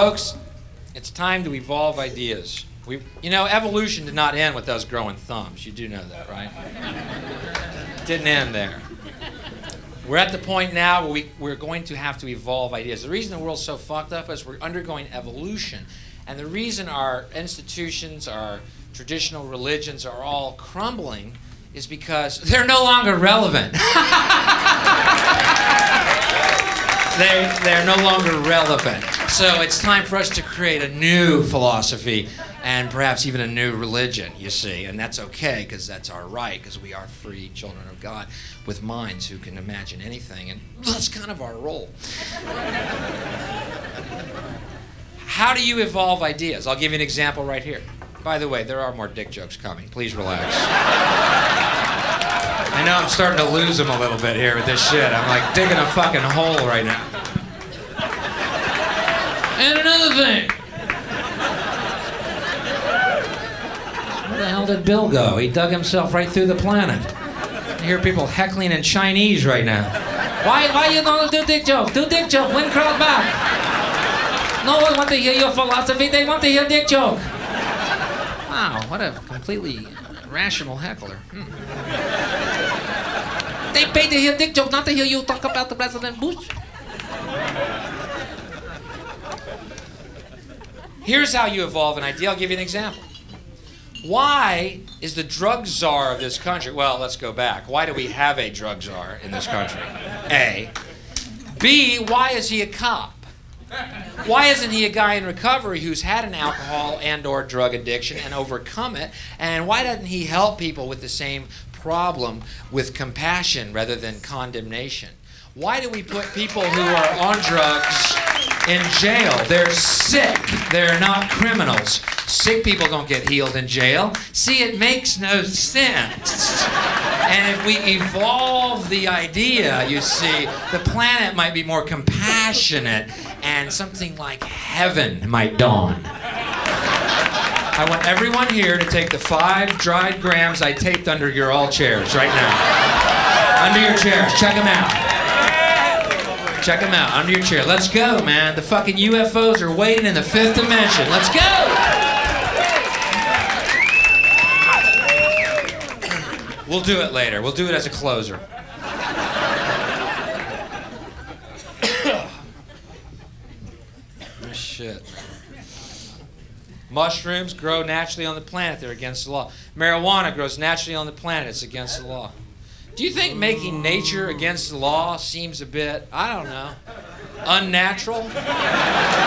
Folks, it's time to evolve ideas. Evolution did not end with us growing thumbs. You do know that, right? It didn't end there. We're at the point now where we're going to have to evolve ideas. The reason the world's so fucked up is we're undergoing evolution. And the reason our institutions, our traditional religions are all crumbling is because they're no longer relevant. They're no longer relevant. So it's time for us to create a new philosophy and perhaps even a new religion, you see. And that's okay, because that's our right, because we are free children of God with minds who can imagine anything. And that's kind of our role. How do you evolve ideas? I'll give you an example right here. By the way, there are more dick jokes coming. Please relax. I know I'm starting to lose them a little bit here with this shit. I'm like digging a fucking hole right now. And another thing. Where the hell did Bill go? He dug himself right through the planet. I hear people heckling in Chinese right now. Why you don't do dick joke? Do dick joke. Win crowd back. No one wants to hear your philosophy. They want to hear dick joke. Wow, what a completely rational heckler. They pay to hear dick joke, not to hear you talk about the President Bush. Here's how you evolve an idea. I'll give you an example. Why is the drug czar of this country... Well, let's go back. Why do we have a drug czar in this country? A. B, why is he a cop? Why isn't he a guy in recovery who's had an alcohol and or drug addiction and overcome it? And why doesn't he help people with the same problem with compassion rather than condemnation? Why do we put people who are on drugs in jail? They're sick. They're not criminals. Sick people don't get healed in jail. See, it makes no sense. And if we evolve the idea, you see, the planet might be more compassionate and something like heaven might dawn. I want everyone here to take the 5 dried grams I taped under your all chairs right now. Under your chairs. Check them out. Check them out. Under your chair. Let's go, man. The fucking UFOs are waiting in the 5th dimension. Let's go! We'll do it later. We'll do it as a closer. Oh, shit. Mushrooms grow naturally on the planet. They're against the law. Marijuana grows naturally on the planet. It's against the law. Do you think making nature against the law seems a bit, I don't know, unnatural?